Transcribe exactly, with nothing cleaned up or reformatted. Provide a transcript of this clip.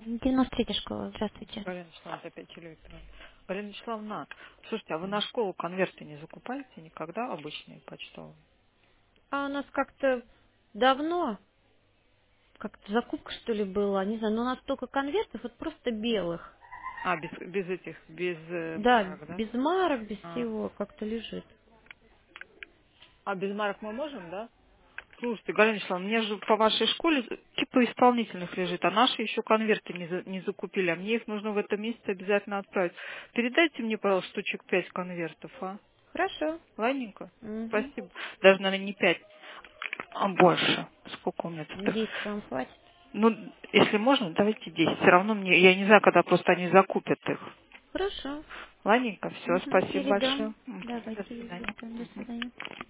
девяносто третья школа, здравствуйте. Галина Вячеславовна, опять электронно. Галина Вячеславовна, слушайте, а вы на школу конверты не закупаете никогда, обычные почтовые? А у нас как-то давно, как-то закупка что ли была, не знаю, но у нас только конвертов, вот просто белых. А, без, без этих, без э, Да, марок, да? без марок, без А. всего, как-то лежит. А без марок мы можем, да? Слушайте, Галина Вячеславовна, мне же по вашей школе типа исполнительных лежит, а наши еще конверты не, за- не закупили, а мне их нужно в этом месяце обязательно отправить. Передайте мне, пожалуйста, штучек пять конвертов, а? Хорошо. Ладненько? Угу. Спасибо. Даже, наверное, не пять, а больше. Сколько у меня тут их? десять вам хватит? Ну, если можно, давайте десять. Все равно мне, я не знаю, когда просто они закупят их. Хорошо. Ладненько, все, Угу. спасибо Передам. большое. Мгм. До Давайте, свидания. до Мгм. свидания.